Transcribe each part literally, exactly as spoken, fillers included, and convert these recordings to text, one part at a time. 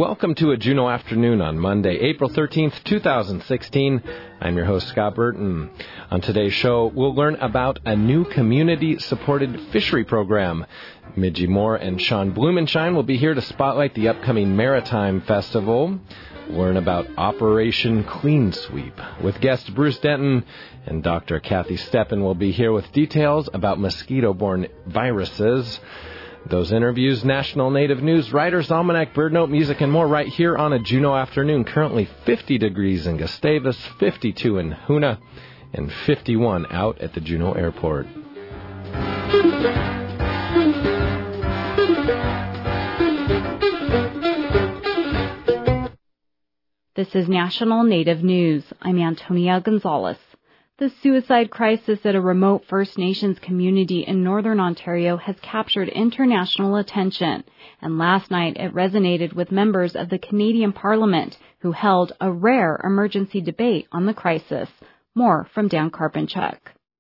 Welcome to a Juneau Afternoon on Monday, April thirteenth, twenty sixteen. I'm your host, Scott Burton. On today's show, we'll learn about a new community-supported fishery program. Midgie Moore and Sean Blumenshine will be here to spotlight the upcoming Maritime Festival. Learn about Operation Clean Sweep with guest Bruce Denton, and Doctor Kathy Steppen will be here with details about mosquito-borne viruses. Those interviews, National Native News, Writer's Almanac, Birdnote, music, and more right here on a Juneau afternoon. Currently fifty degrees in Gustavus, fifty-two in Hoonah, and fifty-one out at the Juneau Airport. This is National Native News. I'm Antonia Gonzalez. The suicide crisis at a remote First Nations community in northern Ontario has captured international attention, and last night it resonated with members of the Canadian Parliament who held a rare emergency debate on the crisis. More from Dan Karpinchuk.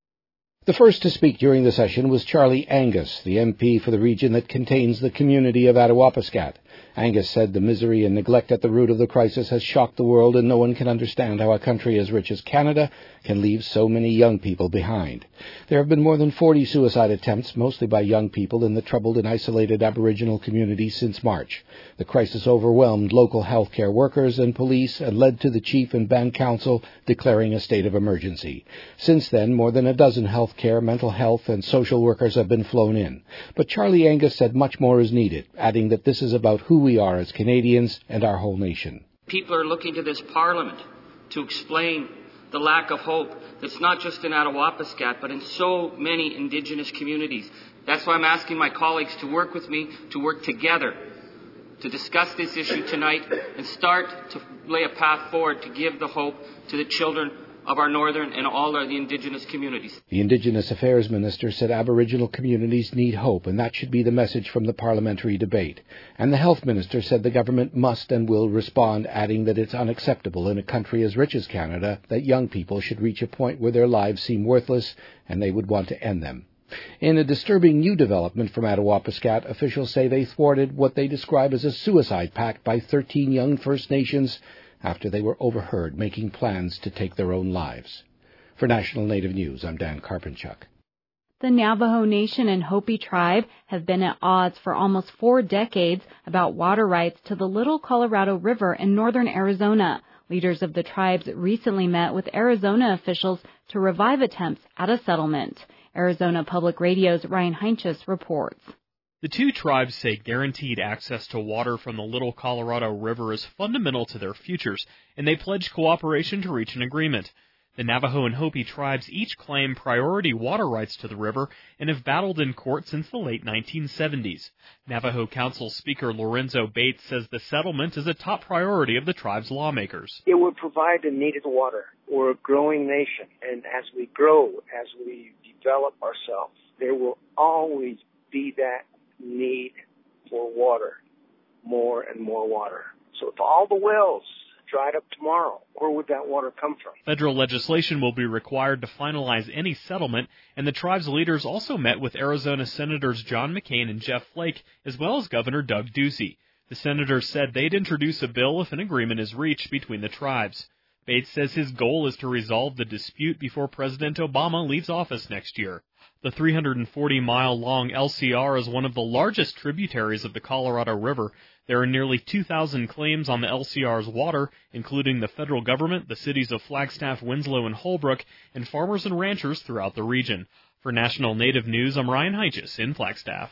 The first to speak during the session was Charlie Angus, the M P for the region that contains the community of Attawapiskat. Angus said the misery and neglect at the root of the crisis has shocked the world, and no one can understand how a country as rich as Canada can leave so many young people behind. There have been more than forty suicide attempts, mostly by young people in the troubled and isolated Aboriginal communities since March. The crisis overwhelmed local healthcare workers and police and led to the Chief and Band Council declaring a state of emergency. Since then, more than a dozen healthcare, mental health, and social workers have been flown in. But Charlie Angus said much more is needed, adding that this is about who we are as Canadians and our whole nation. People are looking to this Parliament to explain the lack of hope that's not just in Attawapiskat, but in so many Indigenous communities. That's why I'm asking my colleagues to work with me, to work together, to discuss this issue tonight and start to lay a path forward to give the hope to the children of our northern and all of the Indigenous communities. The Indigenous Affairs Minister said Aboriginal communities need hope, and that should be the message from the parliamentary debate. And the Health Minister said the government must and will respond, adding that it's unacceptable in a country as rich as Canada that young people should reach a point where their lives seem worthless and they would want to end them. In a disturbing new development from Attawapiskat, officials say they thwarted what they describe as a suicide pact by thirteen young First Nations after they were overheard making plans to take their own lives. For National Native News, I'm Dan Karpinchuk. The Navajo Nation and Hopi tribe have been at odds for almost four decades about water rights to the Little Colorado River in northern Arizona. Leaders of the tribes recently met with Arizona officials to revive attempts at a settlement. Arizona Public Radio's Ryan Heinches reports. The two tribes say guaranteed access to water from the Little Colorado River is fundamental to their futures, and they pledge cooperation to reach an agreement. The Navajo and Hopi tribes each claim priority water rights to the river and have battled in court since the late nineteen seventies. Navajo Council Speaker Lorenzo Bates says the settlement is a top priority of the tribe's lawmakers. It would provide the needed water. We're a growing nation, and as we grow, as we develop ourselves, there will always be that need for water, more and more water. So if all the wells dried up tomorrow, where would that water come from? Federal legislation will be required to finalize any settlement, and the tribe's leaders also met with Arizona Senators John McCain and Jeff Flake, as well as Governor Doug Ducey. The senators said they'd introduce a bill if an agreement is reached between the tribes. Bates says his goal is to resolve the dispute before President Obama leaves office next year. The three hundred forty mile long L C R is one of the largest tributaries of the Colorado River. There are nearly two thousand claims on the L C R's water, including the federal government, the cities of Flagstaff, Winslow, and Holbrook, and farmers and ranchers throughout the region. For National Native News, I'm Ryan Heinches in Flagstaff.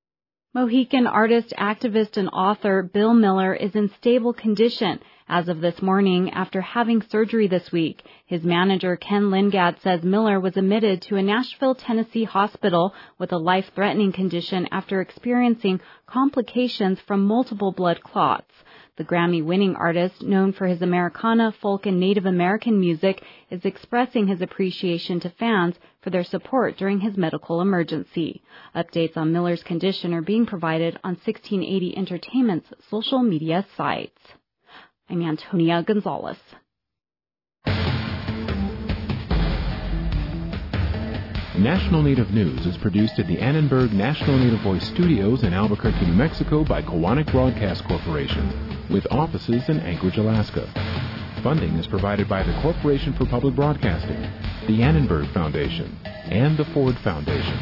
Mohican artist, activist, and author Bill Miller is in stable condition as of this morning after having surgery this week. His manager, Ken Lingard, says Miller was admitted to a Nashville, Tennessee hospital with a life-threatening condition after experiencing complications from multiple blood clots. The Grammy-winning artist, known for his Americana, folk, and Native American music, is expressing his appreciation to fans for their support during his medical emergency. Updates on Miller's condition are being provided on sixteen eighty Entertainment's social media sites. I'm Antonia Gonzalez. National Native News is produced at the Annenberg National Native Voice Studios in Albuquerque, New Mexico by Koahnic Broadcast Corporation, with offices in Anchorage, Alaska. Funding is provided by the Corporation for Public Broadcasting, the Annenberg Foundation, and the Ford Foundation.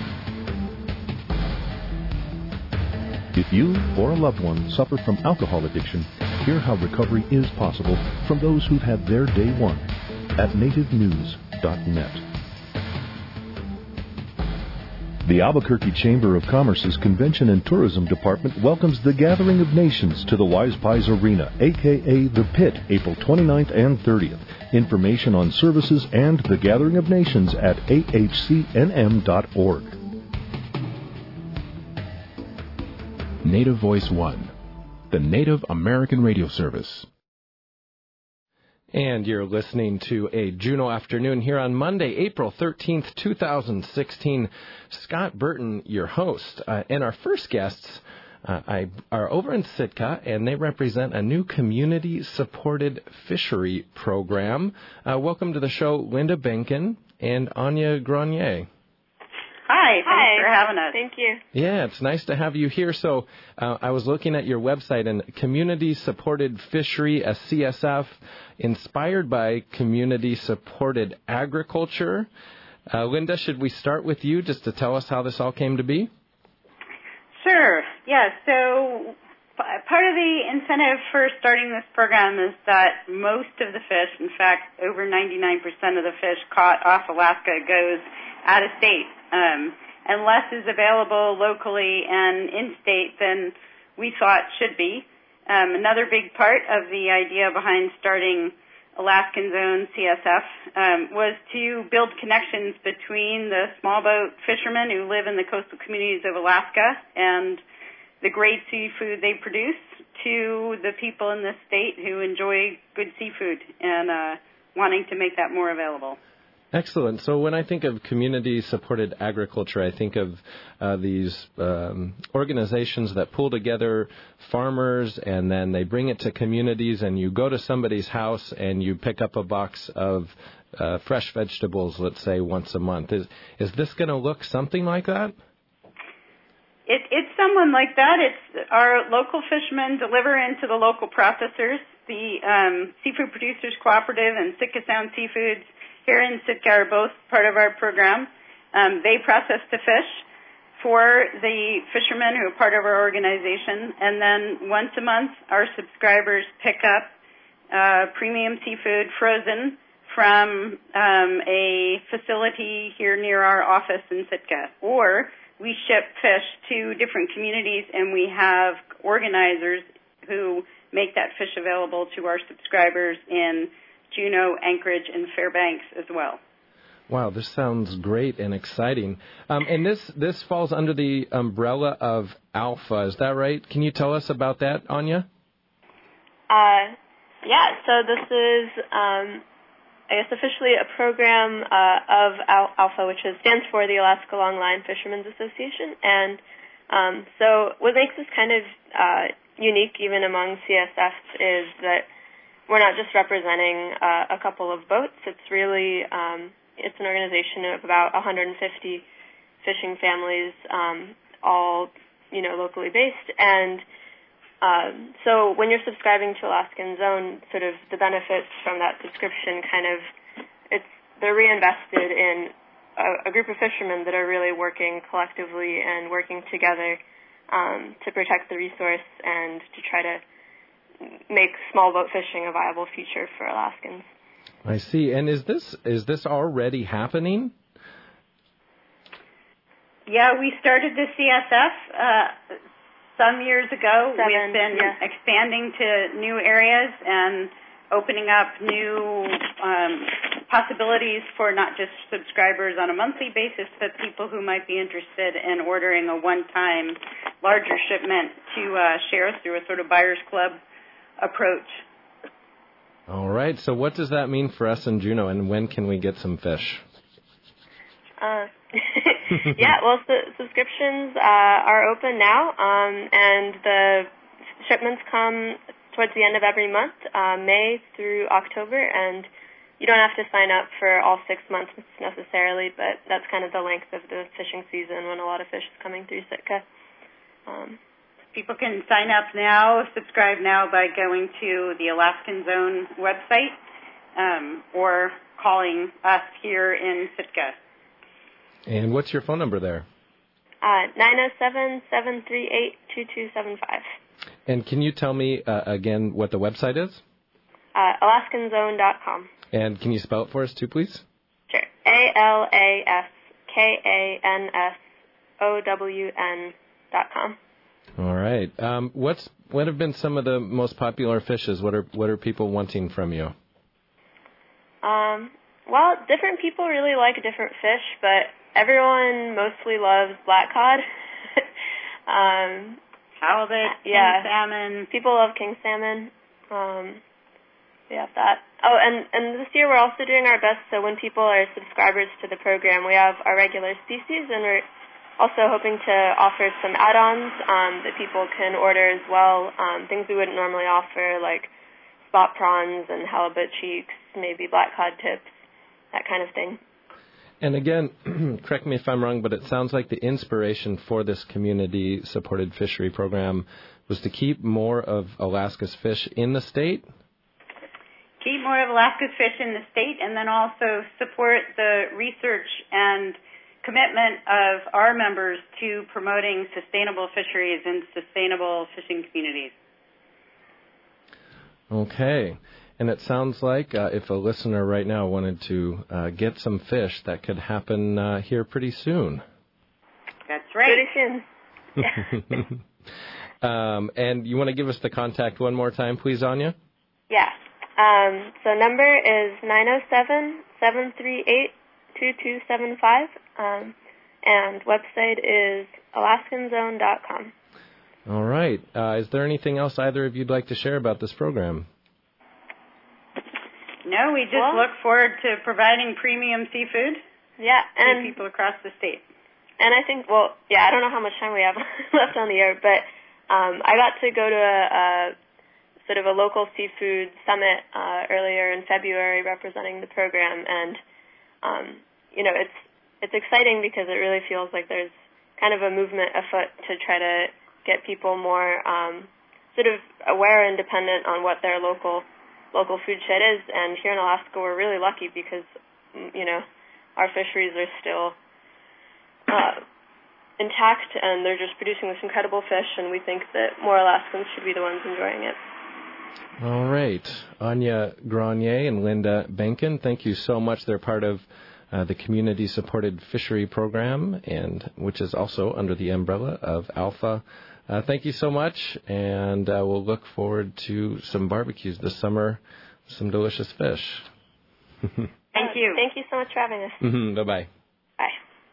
If you or a loved one suffer from alcohol addiction, hear how recovery is possible from those who've had their day one at native news dot net. The Albuquerque Chamber of Commerce's Convention and Tourism Department welcomes the Gathering of Nations to the Wise Pies Arena, a k a. The Pit, April twenty-ninth and thirtieth. Information on services and the Gathering of Nations at a h c n m dot org. Native Voice One, the Native American radio service. And you're listening to a Juneau Afternoon here on Monday, April thirteenth, twenty sixteen. Scott Burton, your host. Uh, and our first guests uh, I, are over in Sitka, and they represent a new community-supported fishery program. Uh, welcome to the show, Linda Benkin and Anya Grenier. Hi, thanks Hi. for having us. Thank you. Yeah, it's nice to have you here. So uh, I was looking at your website, and community-supported fishery, a C S F, inspired by community-supported agriculture. Uh, Linda, should we start with you just to tell us how this all came to be? Sure. Yeah, so p- part of the incentive for starting this program is that most of the fish, in fact, over ninety-nine percent of the fish caught off Alaska goes out of state. Um, and less is available locally and in-state than we thought should be. Um, another big part of the idea behind starting Alaskan Zone C S F um, was to build connections between the small boat fishermen who live in the coastal communities of Alaska and the great seafood they produce to the people in this state who enjoy good seafood and uh, wanting to make that more available. Excellent. So when I think of community-supported agriculture, I think of uh, these um, organizations that pull together farmers, and then they bring it to communities, and you go to somebody's house and you pick up a box of uh, fresh vegetables, let's say, once a month. Is is this going to look something like that? It, it's someone like that. It's our local fishermen deliver into the local processors. The um, Seafood Producers Cooperative and Sitka Sound Seafoods here in Sitka are both part of our program. Um, they process the fish for the fishermen who are part of our organization, and then once a month our subscribers pick up uh, premium seafood frozen from um, a facility here near our office in Sitka. Or we ship fish to different communities, and we have organizers who make that fish available to our subscribers in Juneau, Anchorage, and Fairbanks as well. Wow, this sounds great and exciting. Um, and this, this falls under the umbrella of Alpha, is that right? Can you tell us about that, Anya? Uh, yeah, so this is, um, I guess, officially a program uh, of Al- Alpha, which is, stands for the Alaska Longline Fishermen's Association. And um, so what makes this kind of uh, unique, even among C S Fs, is that we're not just representing uh, a couple of boats. It's really, um, it's an organization of about one hundred fifty fishing families, um, all, you know, locally based. And um, so when you're subscribing to Alaskan Zone, sort of the benefits from that subscription kind of, it's, they're reinvested in a, a group of fishermen that are really working collectively and working together um, to protect the resource and to try to make small boat fishing a viable future for Alaskans. I see. And is this is this already happening? Yeah, we started the C S F uh, some years ago. Seven, We've been yeah. expanding to new areas and opening up new um, possibilities for not just subscribers on a monthly basis, but people who might be interested in ordering a one-time larger shipment to uh, share through a sort of buyer's club approach. All right. So what does that mean for us in Juneau, and when can we get some fish? Uh, yeah, well, su- subscriptions uh, are open now, um, and the shipments come towards the end of every month, uh, May through October, and you don't have to sign up for all six months necessarily, but that's kind of the length of the fishing season when a lot of fish is coming through Sitka. Um, People can sign up now, subscribe now by going to the Alaskan Zone website um, or calling us here in Sitka. And what's your phone number there? Uh, nine oh seven, seven three eight, two two seven five. And can you tell me uh, again what the website is? Uh, Alaskan Zone dot com. And can you spell it for us too, please? Sure. A L A S K A N S O W N dot com. All right. Um, what's what have been some of the most popular fishes? What are what are people wanting from you? Um, well, different people really like different fish, but everyone mostly loves black cod. um, Halibut, yeah, king salmon. People love king salmon. Um, we have that. Oh, and, and this year we're also doing our best, so when people are subscribers to the program, we have our regular species, and we're also hoping to offer some add-ons um, that people can order as well, um, things we wouldn't normally offer, like spot prawns and halibut cheeks, maybe black cod tips, that kind of thing. And again, correct me if I'm wrong, but it sounds like the inspiration for this community-supported fishery program was to keep more of Alaska's fish in the state? Keep more of Alaska's fish in the state, and then also support the research and commitment of our members to promoting sustainable fisheries and sustainable fishing communities. Okay. And it sounds like uh, if a listener right now wanted to uh, get some fish, that could happen uh, here pretty soon. That's right. Pretty soon. um, and you want to give us the contact one more time, please, Anya? Yeah. Um, so number is nine oh seven, seven three eight, two two seven five, um, and website is Alaskan Zone dot com. All right. Uh, is there anything else either of you'd like to share about this program? No, we just well, look forward to providing premium seafood yeah, and, to people across the state. And I think, well, yeah, I don't know how much time we have left on the air, but um, I got to go to a, a sort of a local seafood summit uh, earlier in February representing the program, and, um, you know, it's it's exciting because it really feels like there's kind of a movement afoot to try to get people more um, sort of aware and dependent on what their local local food shed is. And here in Alaska, we're really lucky because, you know, our fisheries are still uh, intact, and they're just producing this incredible fish, and we think that more Alaskans should be the ones enjoying it. All right. Anya Grenier and Linda Benkin, thank you so much. They're part of uh, the community-supported fishery program, and which is also under the umbrella of Alpha. Uh, thank you so much, and uh, we'll look forward to some barbecues this summer, some delicious fish. Thank you. Thank you so much for having us. Mm-hmm. Bye-bye. Bye.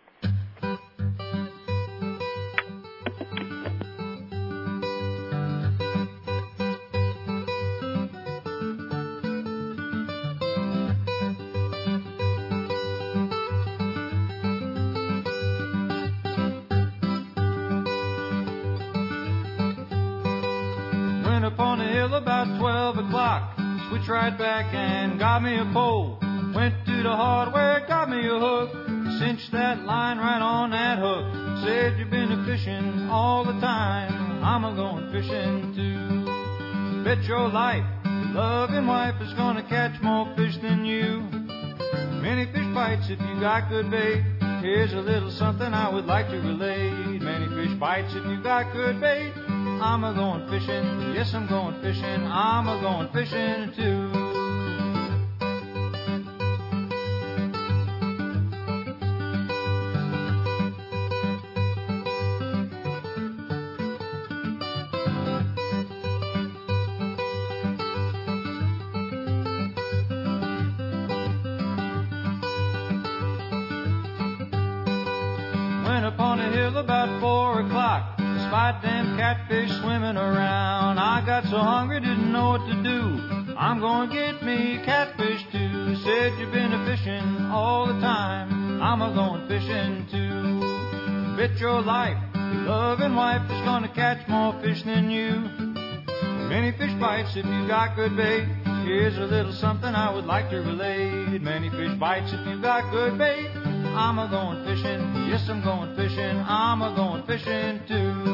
Upon a hill about twelve o'clock, switched right back and got me a pole. Went to the hardware, got me a hook, cinched that line right on that hook. Said you've been a fishing all the time, I'm a going fishing too. Bet your life, your loving wife is gonna catch more fish than you. Many fish bites if you got good bait. Here's a little something I would like to relate. Many fish bites if you got good bait. I'm a going fishing, yes I'm going fishing, I'm a going fishing too. Went upon a hill about four o'clock. Spied them catfish swimming around. I got so hungry, didn't know what to do. I'm gonna get me catfish too. Said you've been a fishing all the time, I'm a going fishing too. Bet your life, your loving wife is gonna catch more fish than you. Many fish bites if you got good bait. Here's a little something I would like to relate. Many fish bites if you got good bait. I'm a going fishing, yes I'm going fishing, I'm a going fishing too.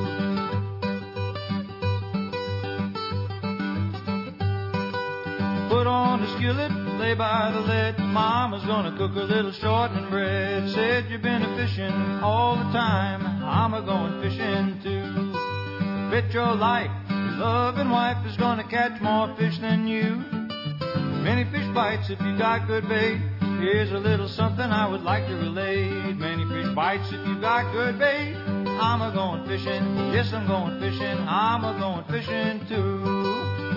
Put on the skillet, lay by the lead. Mama's gonna cook a little shortening bread. Said you've been a fishing all the time, I'm a going fishing too. Bet your life, your loving wife is gonna catch more fish than you. Many fish bites if you got good bait. Here's a little something I would like to relate. Many fish bites if you got good bait. I'm a going fishing, yes I'm going fishing, I'm a going fishing too.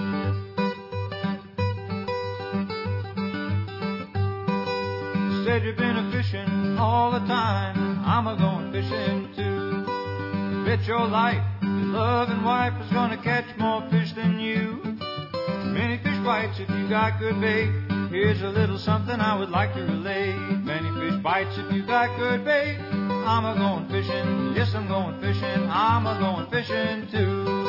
Said you've been a fishing all the time, I'm a going fishing too. Bet your life, your loving wife is gonna catch more fish than you. Many fish bites if you got good bait. Here's a little something I would like to relate. Many fish bites if you got good bait. I'm a going fishing, yes I'm going fishing, I'm a going fishing too.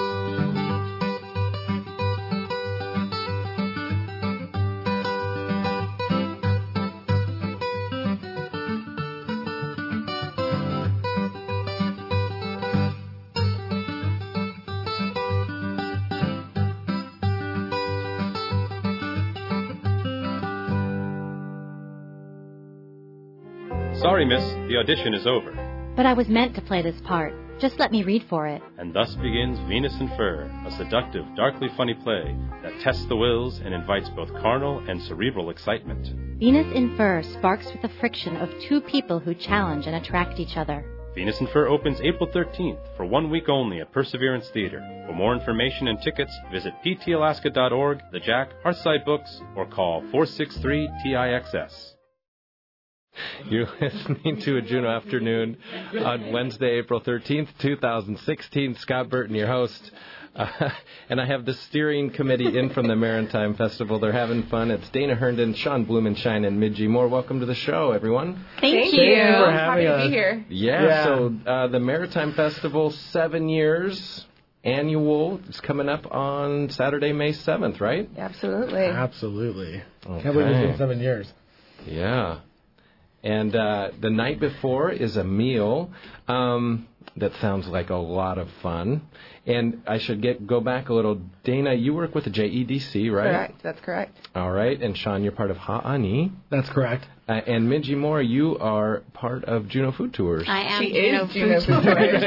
Sorry, miss, the audition is over. But I was meant to play this part. Just let me read for it. And thus begins Venus and Fur, a seductive, darkly funny play that tests the wills and invites both carnal and cerebral excitement. Venus in Fur sparks with the friction of two people who challenge and attract each other. Venus and Fur opens April thirteenth for one week only at Perseverance Theater. For more information and tickets, visit p t alaska dot org, the Jack, Hearthside Books, or call four six three T I X S. You're listening to a Juneau Afternoon on Wednesday, April thirteenth, twenty sixteen. Scott Burton, your host. Uh, and I have the steering committee in from the Maritime Festival. They're having fun. It's Dana Herndon, Sean Blumenshine, and Midgie Moore. Welcome to the show, everyone. Thank, Thank you. you for Happy having us. to be here. Yeah, yeah. so uh, the Maritime Festival, seven years, annual. It's coming up on Saturday, May seventh, right? Absolutely. Absolutely. Okay. Can't believe it's been seven years. Yeah. And uh, the night before is a meal. Um, that sounds like a lot of fun. And I should get go back a little. Dana, you work with the J E D C, right? Correct. That's correct. All right. And Sean, you're part of Ha'ani. That's correct. Uh, and Midgie Moore, you are part of Juneau Food Tours. I am She Juneau is Juneau Food Food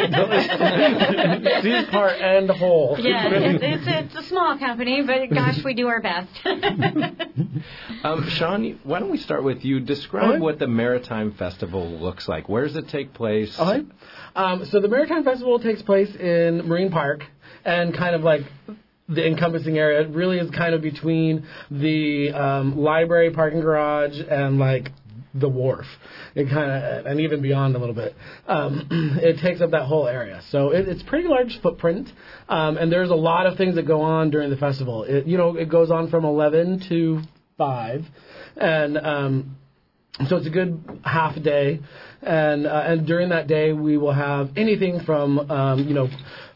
Tours. She's part and whole. Yeah, it's, it's, it's a small company, but gosh, we do our best. um, Sean, why don't we start with you? Describe Okay. what the Maritime Festival looks like. Where does it take place? Okay. Um, so the Maritime Festival takes place in Marine Park, and kind of like the encompassing area. It really is kind of between the um, library, parking garage, and like the wharf. It kind of, and even beyond a little bit. Um, it takes up that whole area. So it, it's pretty large footprint, um, and there's a lot of things that go on during the festival. It, you know, it goes on from eleven to five, and um, so it's a good half a day. And uh, and during that day, we will have anything from, um, you know,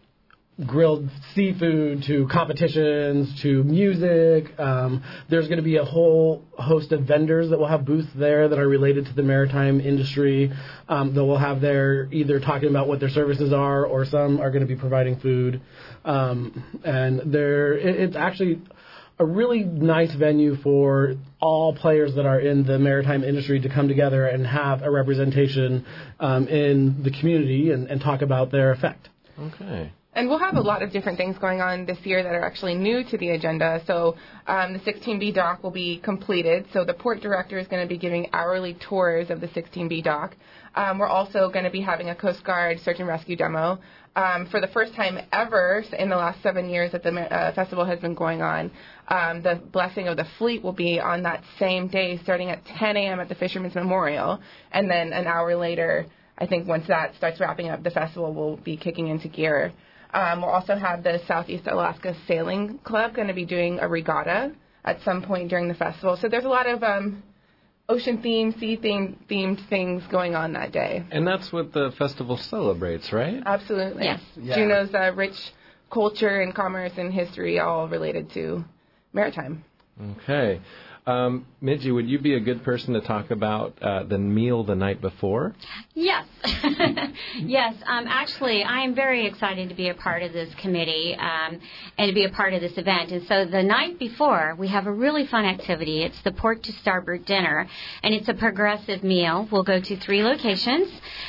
grilled seafood to competitions to music. Um, there's going to be a whole host of vendors that will have booths there that are related to the maritime industry um, that will have there either talking about what their services are, or some are going to be providing food. Um, and there, it, it's actually a really nice venue for all players that are in the maritime industry to come together and have a representation um, in the community and, and talk about their effect. Okay. And we'll have a lot of different things going on this year that are actually new to the agenda. So um, the sixteen B dock will be completed. So the port director is going to be giving hourly tours of the sixteen B dock. Um, we're also going to be having a Coast Guard search and rescue demo. Um, for the first time ever in the last seven years that the uh, festival has been going on, um, the blessing of the fleet will be on that same day, starting at ten a.m. at the Fisherman's Memorial. And then an hour later, I think once that starts wrapping up, the festival will be kicking into gear. Um, we'll also have the Southeast Alaska Sailing Club going to be doing a regatta at some point during the festival. So there's a lot of um, ocean-themed, sea-themed themed things going on that day. And that's what the festival celebrates, right? Absolutely. Yes. Yeah. Juneau's uh, rich culture and commerce and history all related to maritime. Okay. Um, Midgie, would you be a good person to talk about uh, the meal the night before? Yes. yes. Um, actually, I am very excited to be a part of this committee um, and to be a part of this event. And so the night before, we have a really fun activity. It's the Port to Starboard Dinner, and it's a progressive meal. We'll go to three locations.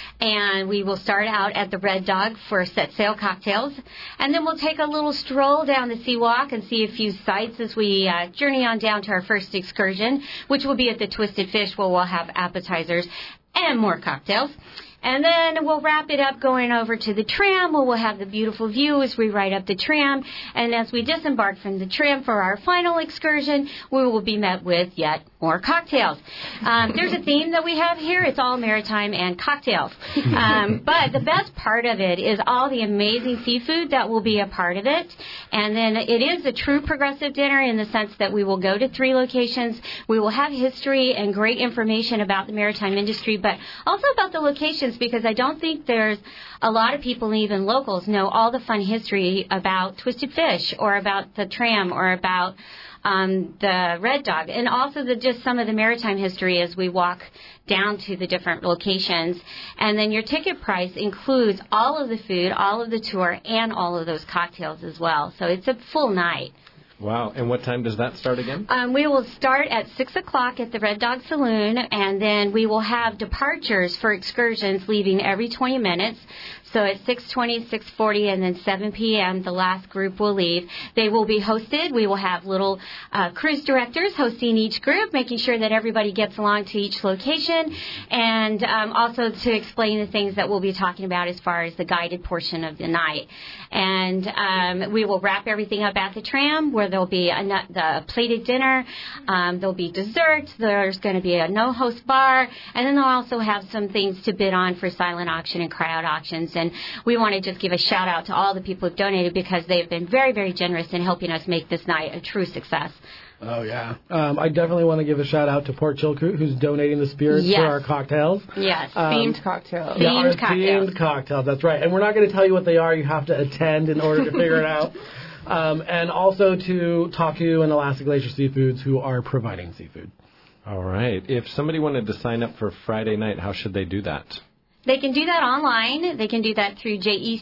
And we will start out at the Red Dog for set sail cocktails. And then we'll take a little stroll down the Sea Walk and see a few sights as we uh, journey on down to our first excursion, which will be at the Twisted Fish, where we'll have appetizers and more cocktails. And then we'll wrap it up going over to the tram, where we'll have the beautiful view as we ride up the tram. And as we disembark from the tram for our final excursion, we will be met with yet more cocktails. Um, there's a theme that we have here. It's all maritime and cocktails. Um, but the best part of it is all the amazing seafood that will be a part of it. And then it is a true progressive dinner in the sense that we will go to three locations. We will have history and great information about the maritime industry, but also about the locations, because I don't think there's a lot of people, even locals, know all the fun history about Twisted Fish or about the tram or about um, the Red Dog, and also the, just some of the maritime history as we walk down to the different locations. And then your ticket price includes all of the food, all of the tour, and all of those cocktails as well. So it's a full night. Wow. And what time does that start again? Um, we will start at six o'clock at the Red Dog Saloon, and then we will have departures for excursions leaving every twenty minutes. So at six twenty, six forty, and then seven p.m., the last group will leave. They will be hosted. We will have little uh, cruise directors hosting each group, making sure that everybody gets along to each location, and um, also to explain the things that we'll be talking about as far as the guided portion of the night. And um, we will wrap everything up at the tram, where there'll be a, the plated dinner, um, there'll be desserts, there's going to be a no-host bar, and then they'll also have some things to bid on for silent auction and crowd auctions. And we want to just give a shout-out to all the people who've donated, because they've been very, very generous in helping us make this night a true success. Oh, yeah. Um, I definitely want to give a shout-out to Port Chilkoot, who's donating the spirits yes. for our cocktails. Yes. Um, themed cocktails. Yeah, themed our cocktails. Themed cocktails, that's right. And we're not going to tell you what they are. You have to attend in order to figure it out. Um, and also to Taku and Alaska Glacier Seafoods, who are providing seafood. All right. If somebody wanted to sign up for Friday night, how should they do that? They can do that online. They can do that through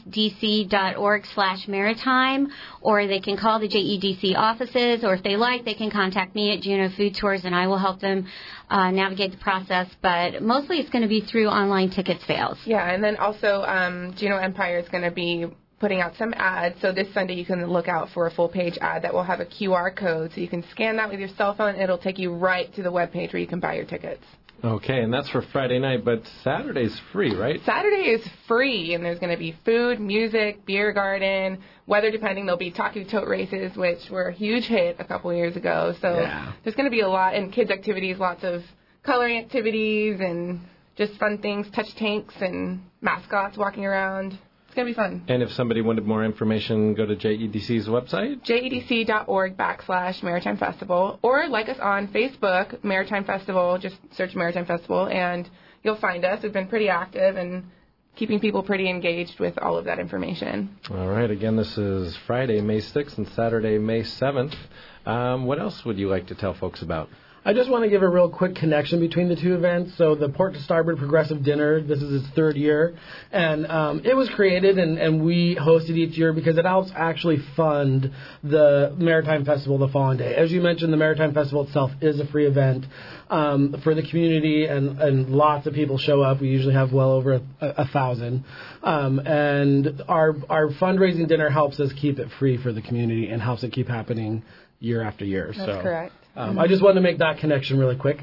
jedc.org slash maritime, or they can call the J E D C offices, or if they like, they can contact me at Juneau Food Tours, and I will help them uh, navigate the process. But mostly it's going to be through online ticket sales. Yeah, and then also um, Juneau Empire is going to be putting out some ads. So this Sunday you can look out for a full-page ad that will have a Q R code, so you can scan that with your cell phone, and it'll take you right to the webpage where you can buy your tickets. Okay, and that's for Friday night, but Saturday's free, right? Saturday is free, and there's going to be food, music, beer garden, weather depending. There'll be Taku tote races, which were a huge hit a couple years ago. So yeah. There's going to be a lot, and kids' activities, lots of coloring activities, and just fun things, touch tanks and mascots walking around. It's going to be fun. And if somebody wanted more information, go to J E D C's website? jedc.org backslash Maritime Festival. Or like us on Facebook, Maritime Festival. Just search Maritime Festival, and you'll find us. We've been pretty active and keeping people pretty engaged with all of that information. All right. Again, this is Friday, May sixth, and Saturday, May seventh. Um, what else would you like to tell folks about? I just want to give a real quick connection between the two events. So the Port to Starboard Progressive Dinner, this is its third year, and um, it was created and, and we host it each year because it helps actually fund the Maritime Festival the following day. As you mentioned, the Maritime Festival itself is a free event um, for the community, and, and lots of people show up. We usually have well over a, a thousand. Um, and our, our fundraising dinner helps us keep it free for the community and helps it keep happening year after year. That's so, correct. Um, Mm-hmm. I just wanted to make that connection really quick.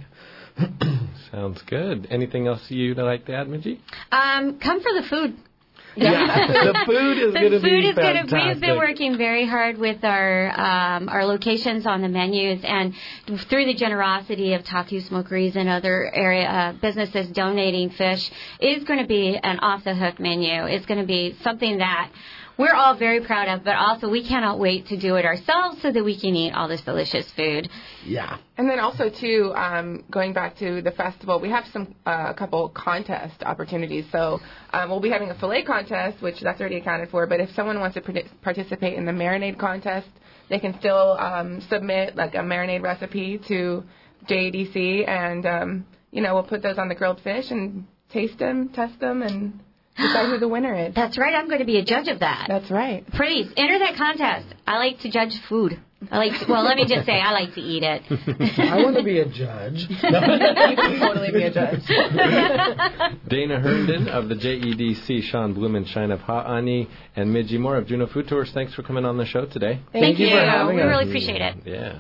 Sounds good. Anything else you'd like to add, Minji? Um, come for the food. Yeah, the food is going to be food is fantastic. Gonna, we've been working very hard with our um, our locations on the menus, and through the generosity of Taku Smokeries and other area uh, businesses donating fish, it is going to be an off-the-hook menu. It's going to be something that we're all very proud of, but also we cannot wait to do it ourselves so that we can eat all this delicious food. Yeah. And then also, too, um, going back to the festival, we have some uh, a couple contest opportunities. So um, we'll be having a filet contest, which that's already accounted for. But if someone wants to pr- participate in the marinade contest, they can still um, submit like a marinade recipe to J A D C, and um, you know, we'll put those on the grilled fish and taste them, test them, and decide who the winner is. That's right. I'm going to be a judge of that. That's right. Please enter that contest. I like to judge food. I like to, well, let me just say I like to eat it. I want to be a judge. You can totally be a judge. Dana Herndon of the J E D C, Sean Blumenshine of Ha'ani, and Midgie Moore of Juneau Food Tours. Thanks for coming on the show today. Thank, Thank you. you for having we us. really appreciate it. Yeah.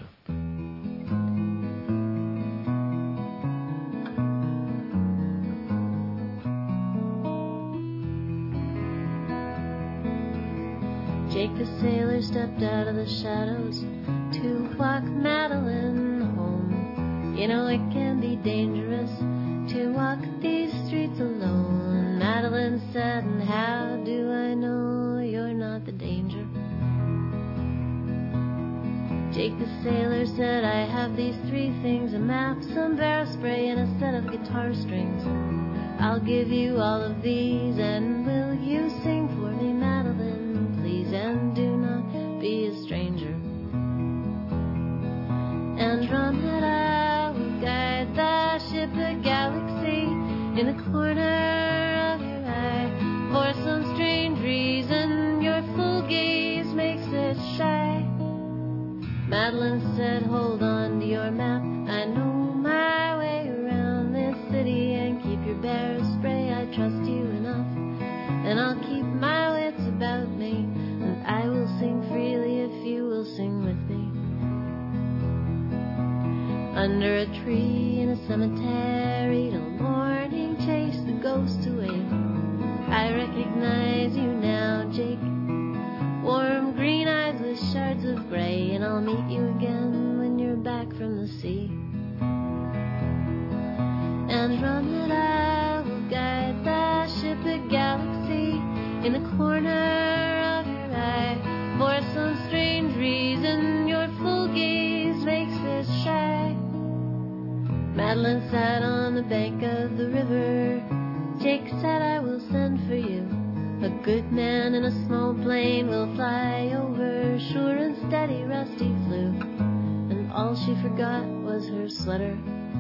Jake the sailor stepped out of the shadows to walk Madeline home. You know it can be dangerous to walk these streets alone. Madeline said, and how do I know you're not the danger? Jake the sailor said, I have these three things, a map, some bear spray, and a set of guitar strings. I'll give you all of these, and will you sing for me, Madeline? And do not be a stranger. And from that I will guide the ship, a galaxy in the corner of your eye. For some strange reason, your full gaze makes it shy. Madeline said, hold on to your map. I know my way around this city, and keep your bear spray. I trust you enough, and I'll keep my wits about me. I will sing freely if you will sing with me. Under a tree in a cemetery till morning chase the ghosts away. I recognize you now, Jake. Warm green eyes with shards of gray, and I'll meet you again when you're back from the sea. And from that I will guide the ship, a galaxy in the corner. For some strange reason, your full gaze makes us shy. Madeline sat on the bank of the river. Jake said, I will send for you. A good man in a small plane will fly over. Sure and steady, Rusty flew, and all she forgot was her sweater.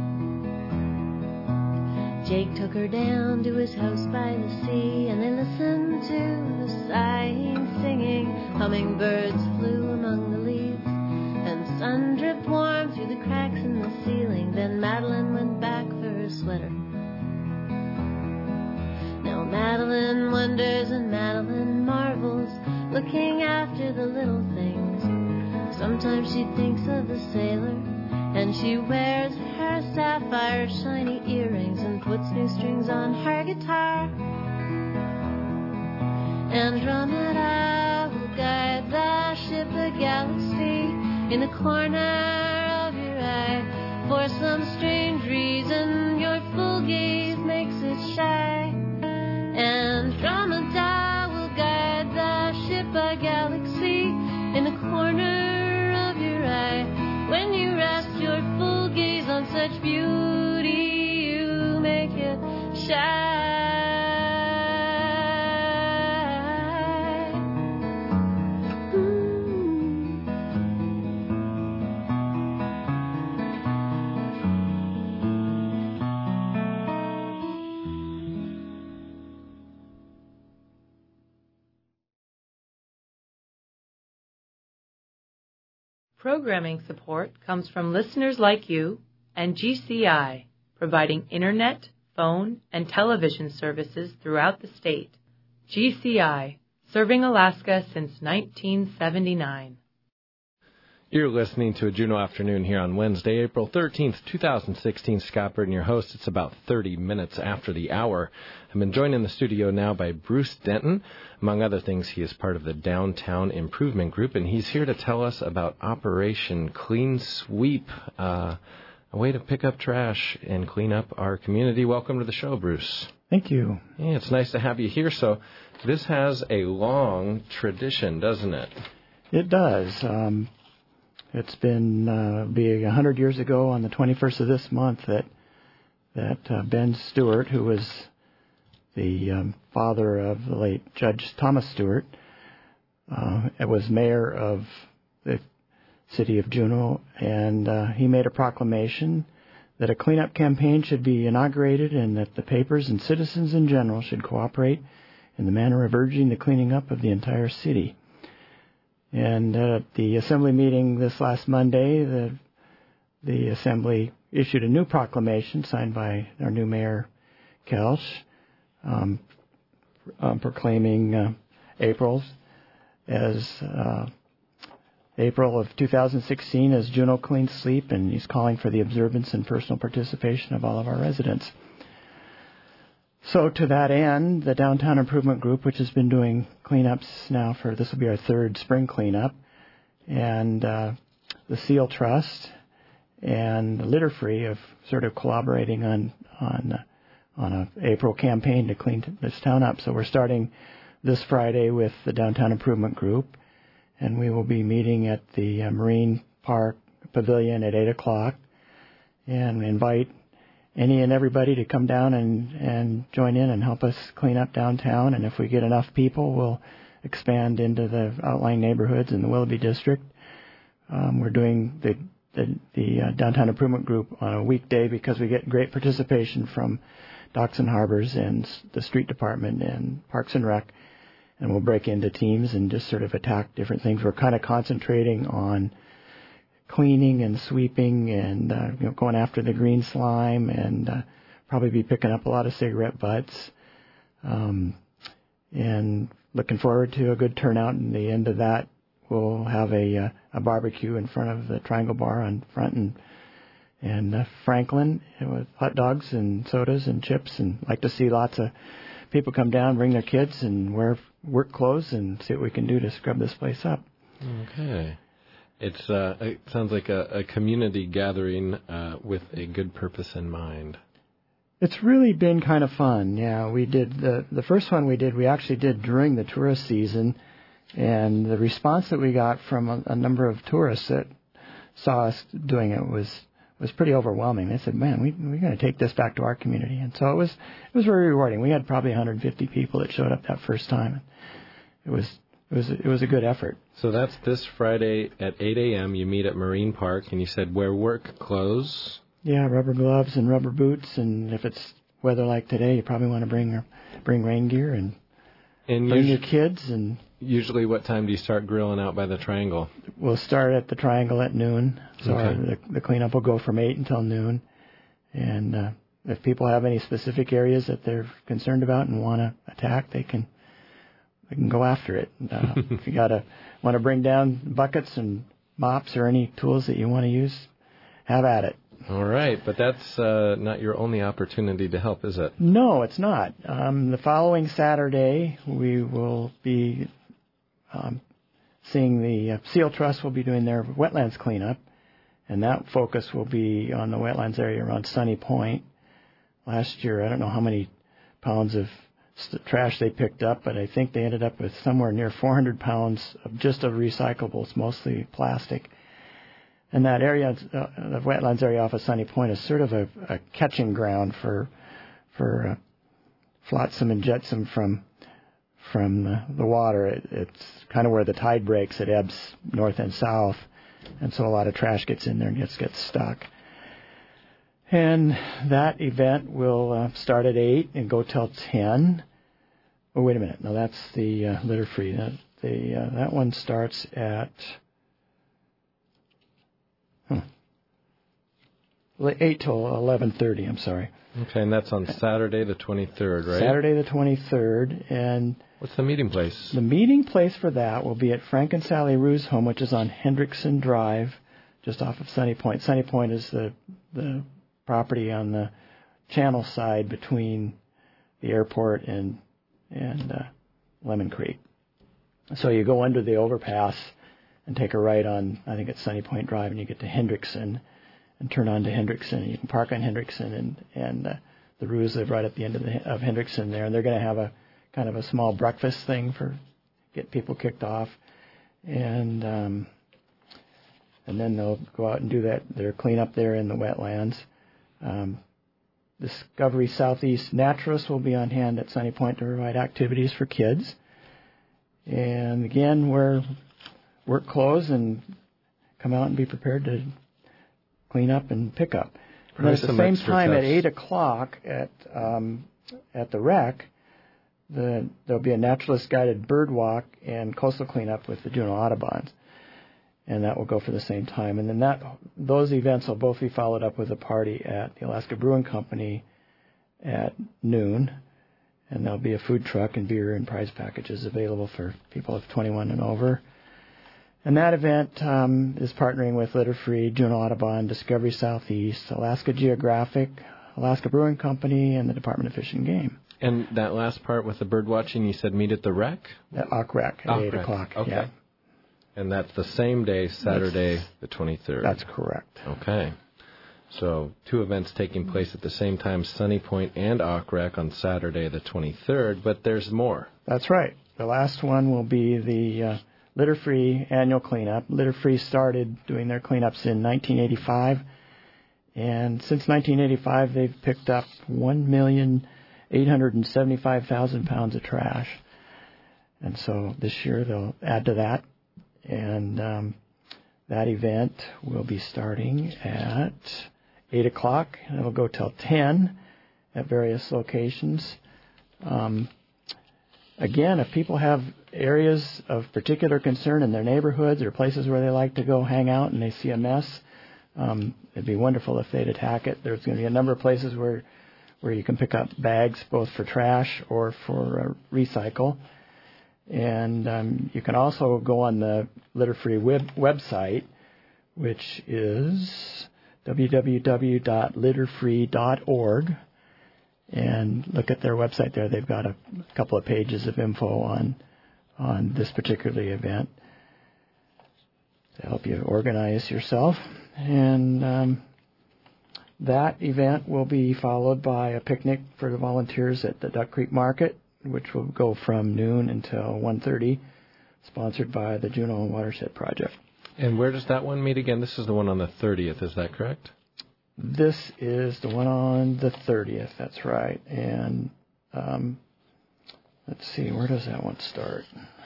Jake took her down to his house by the sea, and they listened to the sighing, singing. Hummingbirds flew among the leaves, and sun dripped warm through the cracks in the ceiling. Then Madeline went back for her sweater. Now Madeline wonders and Madeline marvels, looking after the little things. Sometimes she thinks of the sailor, and she wears her sapphire shiny earrings and puts new strings on her guitar. And from that I will guide the ship, a galaxy in the corner of your eye. For some strange reason, your full gaze makes it shy. And from that I will guide the ship, a galaxy in the corner of your eye. When you rest your full gaze on such beauty, you make it shine. Programming support comes from listeners like you and G C I, providing internet, phone, and television services throughout the state. G C I, serving Alaska since nineteen seventy-nine. You're listening to a Juneau Afternoon here on Wednesday, April thirteenth, twenty sixteen. Scott Burton, your host. It's about thirty minutes after the hour. I've been joined in the studio now by Bruce Denton. Among other things, he is part of the Downtown Improvement Group, and he's here to tell us about Operation Clean Sweep, uh, a way to pick up trash and clean up our community. Welcome to the show, Bruce. Thank you. Yeah, it's nice to have you here. So this has a long tradition, doesn't it? It does. Um, it's been uh, be one hundred years ago on the twenty-first of this month that that uh, Ben Stewart, who was the um, father of the late Judge Thomas Stewart, uh, was mayor of the city of Juneau, and uh, he made a proclamation that a cleanup campaign should be inaugurated and that the papers and citizens in general should cooperate in the manner of urging the cleaning up of the entire city. And at the Assembly meeting this last Monday, the the Assembly issued a new proclamation signed by our new mayor, Kelsch, um, um, proclaiming uh, April as uh, April of two thousand sixteen as Juneau Clean Sleep, and he's calling for the observance and personal participation of all of our residents. So to that end, the Downtown Improvement Group, which has been doing cleanups now for, this will be our third spring cleanup, and uh, the Seal Trust and Litter Free have sort of collaborating on on uh, on a April campaign to clean this town up. So we're starting this Friday with the Downtown Improvement Group, and we will be meeting at the uh, Marine Park Pavilion at eight o'clock, and we invite any and everybody to come down and, and join in and help us clean up downtown. And if we get enough people, we'll expand into the outlying neighborhoods in the Willoughby District. Um, we're doing the the, the uh, Downtown Improvement Group on a weekday because we get great participation from Docks and Harbors and the Street Department and Parks and Rec. And we'll break into teams and just sort of attack different things. We're kind of concentrating on cleaning and sweeping and uh, you know, going after the green slime, and uh, probably be picking up a lot of cigarette butts. Um, and looking forward to a good turnout. And the end of that, we'll have a uh, a barbecue in front of the Triangle Bar on Front and and uh, Franklin with hot dogs and sodas and chips. And like to see lots of people come down, bring their kids, and wear work clothes and see what we can do to scrub this place up. Okay. It's uh, it sounds like a, a community gathering uh, with a good purpose in mind. It's really been kind of fun. Yeah, we did the the first one we did. We actually did during the tourist season, and the response that we got from a, a number of tourists that saw us doing it was was pretty overwhelming. They said, "Man, we we're going to take this back to our community," and so it was it was very rewarding. We had probably one hundred fifty people that showed up that first time. It was. It was it was a good effort. So that's this Friday at eight a.m. You meet at Marine Park, and you said wear work clothes. Yeah, rubber gloves and rubber boots, and if it's weather like today, you probably want to bring bring rain gear and, and bring your kids. And usually, what time do you start grilling out by the Triangle? We'll start at the Triangle at noon. So okay. our, the, the cleanup will go from eight until noon. And uh, if people have any specific areas that they're concerned about and want to attack, they can. We can go after it. Uh, if you gotta want to bring down buckets and mops or any tools that you want to use, have at it. All right, but that's uh, not your only opportunity to help, is it? No, it's not. Um, the following Saturday, we will be um, seeing the uh, Seal Trust will be doing their wetlands cleanup, and that focus will be on the wetlands area around Sunny Point. Last year, I don't know how many pounds of trash they picked up, but I think they ended up with somewhere near four hundred pounds of just of recyclables, mostly plastic. And that area, uh, the wetlands area off of Sunny Point, is sort of a, a catching ground for for uh, flotsam and jetsam from from the, the water. It, it's kind of where the tide breaks. It ebbs north and south, and so a lot of trash gets in there and gets gets stuck. And that event will uh, start at eight and go till ten. Oh, wait a minute. No, that's the uh, litter free. That, the, uh, that one starts at huh, eight till eleven thirty, I'm sorry. Okay, and that's on Saturday the twenty-third, right? Saturday the twenty-third. And what's the meeting place? The meeting place for that will be at Frank and Sally Rue's home, which is on Hendrickson Drive, just off of Sunny Point. Sunny Point is the the property on the channel side between the airport and and uh, Lemon Creek. So you go under the overpass and take a right on, I think it's Sunny Point Drive, and you get to Hendrickson and turn on to Hendrickson. And you can park on Hendrickson, and, and uh, the Roos live right at the end of, the, of Hendrickson there, and they're going to have a kind of a small breakfast thing for get people kicked off, and um, and then they'll go out and do that their cleanup there in the wetlands. Um, Discovery Southeast Naturalists will be on hand at Sunny Point to provide activities for kids. And again, we're work clothes and come out and be prepared to clean up and pick up. And at the same time, at eight o'clock at um, at the rec, the, there'll be a naturalist guided bird walk and coastal cleanup with the Juneau Audubons, and that will go for the same time. And then that those events will both be followed up with a party at the Alaska Brewing Company at noon, and there'll be a food truck and beer and prize packages available for people of twenty-one and over. And that event um, is partnering with Litter Free, Juneau Audubon, Discovery Southeast, Alaska Geographic, Alaska Brewing Company, and the Department of Fish and Game. And that last part with the bird watching, you said meet at the rec? At A C Rec at eight o'clock. Okay. Yeah. And that's the same day, Saturday, that's, the twenty-third. That's correct. Okay. So two events taking place at the same time, Sunny Point and A C Rec on Saturday, the twenty-third, but there's more. That's right. The last one will be the uh, Litter Free annual cleanup. Litter Free started doing their cleanups in nineteen eighty-five, and since nineteen eighty-five, they've picked up one million eight hundred seventy-five thousand pounds of trash. And so this year they'll add to that. And um, that event will be starting at eight o'clock. It'll go till ten at various locations. Um, again, if people have areas of particular concern in their neighborhoods or places where they like to go hang out and they see a mess, um, it'd be wonderful if they'd attack it. There's going to be a number of places where where you can pick up bags both for trash or for uh, recycle. And um, you can also go on the Litter Free web- website, which is w w w dot litter free dot org, and look at their website there. They've got a couple of pages of info on on this particular event to help you organize yourself. And um, that event will be followed by a picnic for the volunteers at the Duck Creek Market, which will go from noon until one thirty, sponsored by the Juneau Watershed Project. And where does that one meet again? This is the one on the thirtieth, is that correct? This is the one on the thirtieth, that's right. And um, let's see, where does that one start?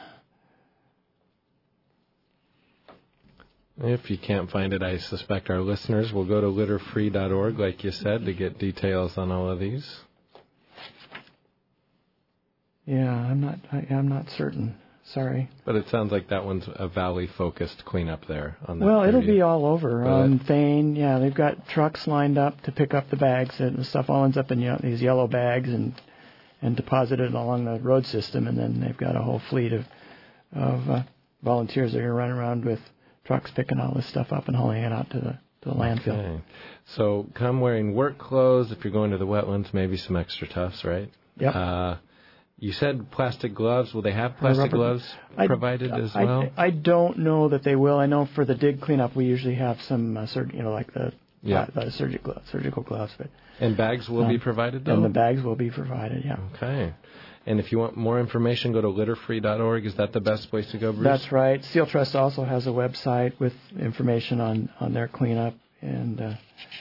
If you can't find it, I suspect our listeners will go to litter free dot org, like you said, to get details on all of these. Yeah, I'm not. I, I'm not certain. Sorry. But it sounds like that one's a valley-focused cleanup there. On that well, thirtieth. It'll be all over. Um, Thane, yeah, they've got trucks lined up to pick up the bags, and the stuff all ends up in you know, these yellow bags and and deposited along the road system, and then they've got a whole fleet of of uh, volunteers that are going to run around with trucks picking all this stuff up and hauling it out to the to the landfill. Okay. So come wearing work clothes. If you're going to the wetlands, maybe some extra tufts, right? Yep. Uh, you said plastic gloves. Will they have plastic gloves provided I, as well? I, I don't know that they will. I know for the dig cleanup, we usually have some, uh, sur- you know, like the, yeah. uh, the surgical surgical gloves. But and bags will um, be provided, though? And the bags will be provided, yeah. Okay. And if you want more information, go to litter free dot org. Is that the best place to go, Bruce? That's right. Seal Trust also has a website with information on, on their cleanup, and uh,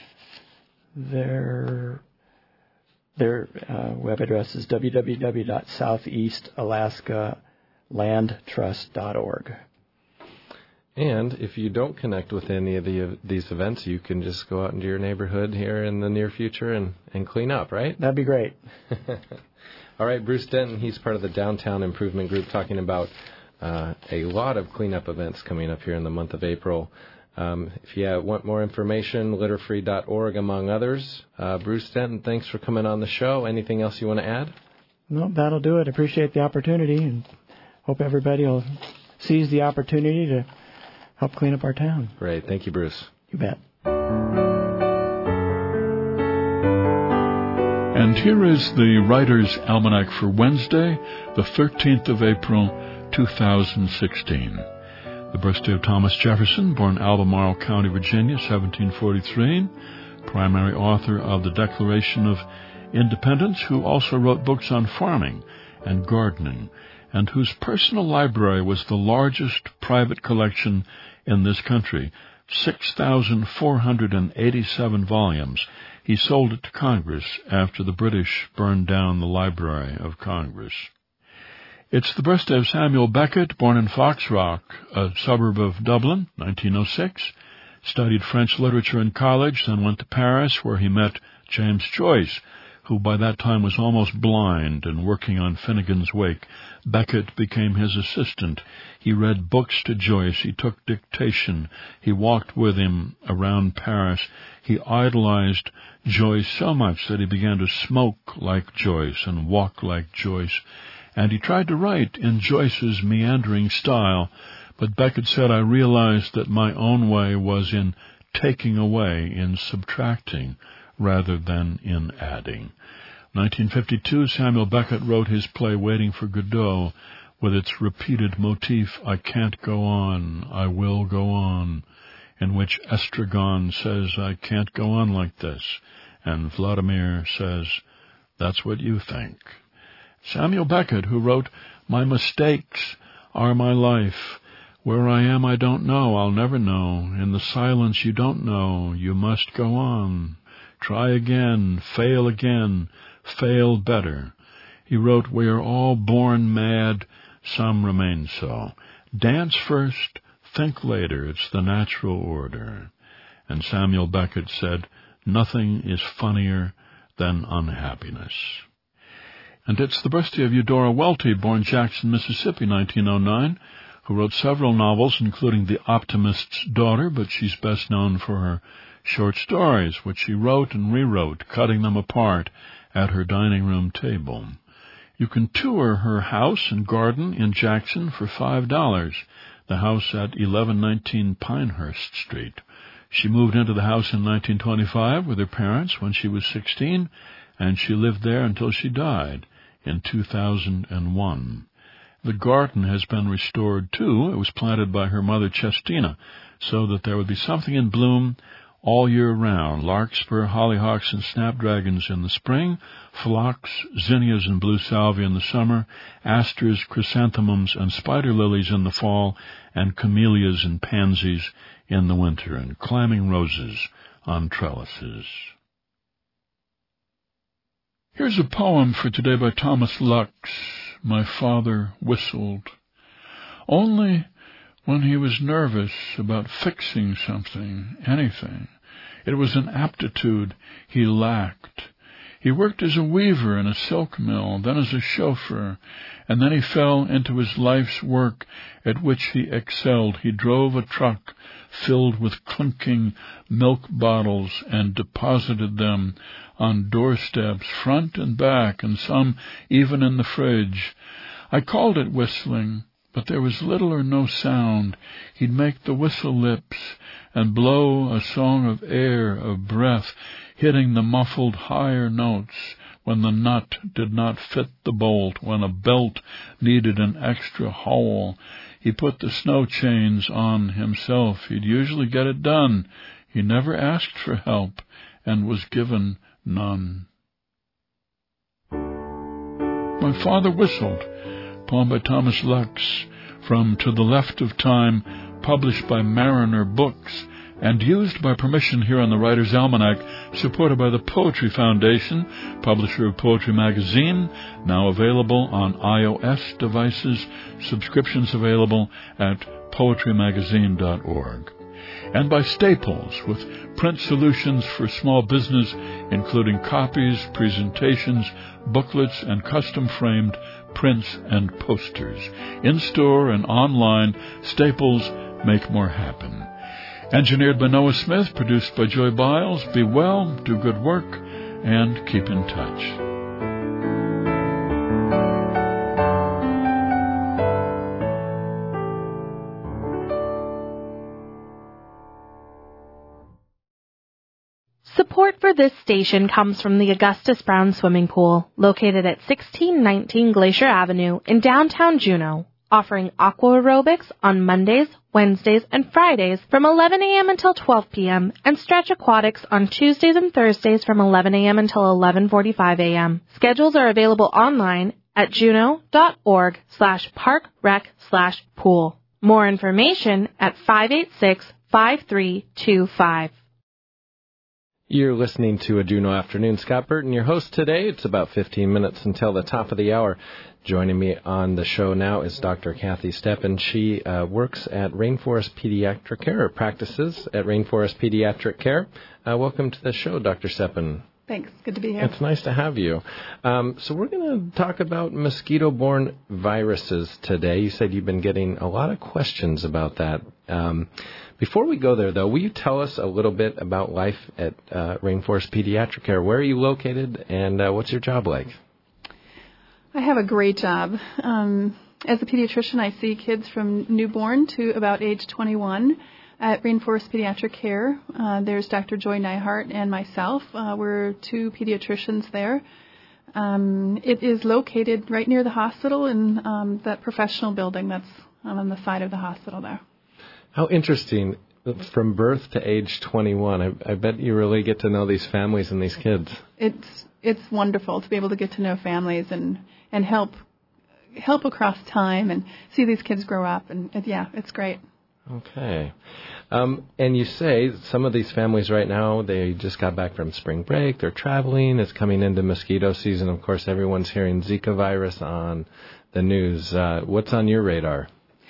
their their uh, web address is w w w dot southeast alaska land trust dot org. And if you don't connect with any of the, uh, these events, you can just go out into your neighborhood here in the near future and, and clean up, right? That'd be great. All right, Bruce Denton, he's part of the Downtown Improvement Group, talking about uh, a lot of cleanup events coming up here in the month of April. Um, if you want more information, litter free dot org, among others. Uh, Bruce Denton, thanks for coming on the show. Anything else you want to add? No, that'll do it. Appreciate the opportunity, and hope everybody will seize the opportunity to help clean up our town. Great. Thank you, Bruce. You bet. And here is the Writer's Almanac for Wednesday, the thirteenth of April, two thousand sixteen. The birthday of Thomas Jefferson, born Albemarle County, Virginia, seventeen forty-three, primary author of the Declaration of independents who also wrote books on farming and gardening, and whose personal library was the largest private collection in this country, six thousand four hundred eighty-seven volumes. He sold it to Congress after the British burned down the Library of Congress. It's the birthday of Samuel Beckett, born in Foxrock, a suburb of Dublin, nineteen oh six. Studied French literature in college, then went to Paris, where he met James Joyce, who by that time was almost blind and working on Finnegan's Wake. Beckett became his assistant. He read books to Joyce. He took dictation. He walked with him around Paris. He idolized Joyce so much that he began to smoke like Joyce and walk like Joyce. And he tried to write in Joyce's meandering style, but Beckett said, I realized that my own way was in taking away, in subtracting, rather than in adding. nineteen fifty-two, Samuel Beckett wrote his play Waiting for Godot, with its repeated motif, I can't go on, I will go on, in which Estragon says, I can't go on like this, and Vladimir says, that's what you think. Samuel Beckett, who wrote, My mistakes are my life. Where I am I don't know, I'll never know. In the silence you don't know, you must go on. Try again, fail again, fail better. He wrote, We are all born mad, some remain so. Dance first, think later, it's the natural order. And Samuel Beckett said, Nothing is funnier than unhappiness. And it's the birthday of Eudora Welty, born Jackson, Mississippi, nineteen oh nine, who wrote several novels, including The Optimist's Daughter, but she's best known for her short stories, which she wrote and rewrote, cutting them apart at her dining room table. You can tour her house and garden in Jackson for five dollars, the house at eleven nineteen Pinehurst Street. She moved into the house in nineteen twenty-five with her parents when she was sixteen, and she lived there until she died in two thousand one. The garden has been restored, too. It was planted by her mother, Chestina, so that there would be something in bloom all year round. Larkspur, hollyhocks, and snapdragons in the spring, phlox, zinnias, and blue salvia in the summer, asters, chrysanthemums, and spider lilies in the fall, and camellias and pansies in the winter, and climbing roses on trellises. Here's a poem for today by Thomas Lux. My father whistled. Only when he was nervous about fixing something, anything. It was an aptitude he lacked. He worked as a weaver in a silk mill, then as a chauffeur, and then he fell into his life's work at which he excelled. He drove a truck filled with clinking milk bottles and deposited them on doorsteps, front and back, and some even in the fridge. I called it whistling, but there was little or no sound. He'd make the whistle lips and blow a song of air, of breath, hitting the muffled higher notes when the nut did not fit the bolt, when a belt needed an extra hole. He put the snow chains on himself. He'd usually get it done. He never asked for help and was given none. My Father Whistled, poem by Thomas Lux, from To the Left of Time, published by Mariner Books, and used by permission here on the Writer's Almanac, supported by the Poetry Foundation, publisher of Poetry Magazine, now available on iOS devices, subscriptions available at poetry magazine dot org. And by Staples, with print solutions for small business, including copies, presentations, booklets, and custom-framed prints and posters. In-store and online, Staples make more happen. Engineered by Noah Smith, produced by Joy Biles. Be well, do good work, and keep in touch. Support for this station comes from the Augustus Brown Swimming Pool, located at sixteen nineteen Glacier Avenue in downtown Juneau. offering aqua aerobics on Mondays, Wednesdays, and Fridays from eleven a.m. until twelve p.m. and stretch aquatics on Tuesdays and Thursdays from eleven a.m. until eleven forty-five a.m. Schedules are available online at juneau.org slash parkrec slash pool. More information at five eight six, five three two five. You're listening to a Juneau Afternoon. Scott Burton, your host today. It's about fifteen minutes until the top of the hour. Joining me on the show now is Doctor Kathy Steppen. She uh, works at Rainforest Pediatric Care, or practices at Rainforest Pediatric Care. Uh, welcome to the show, Doctor Steppen. Thanks. Good to be here. It's nice to have you. Um, so we're going to talk about mosquito-borne viruses today. You said you've been getting a lot of questions about that. Um, before we go there, though, will you tell us a little bit about life at uh, Rainforest Pediatric Care? Where are you located, and uh, what's your job like? I have a great job. Um, as a pediatrician, I see kids from newborn to about age twenty-one. At Rainforest Pediatric Care, uh, there's Doctor Joy Neihart and myself. Uh, we're two pediatricians there. Um, it is located right near the hospital in um, that professional building that's on the side of the hospital there. How interesting. From birth to age twenty-one, I, I bet you really get to know these families and these kids. It's it's wonderful to be able to get to know families and, and help help across time and see these kids grow up. And, and yeah, it's great. Okay. Um, and you say some of these families right now, they just got back from spring break, they're traveling, it's coming into mosquito season. Of course, everyone's hearing Zika virus on the news. Uh, what's on your radar?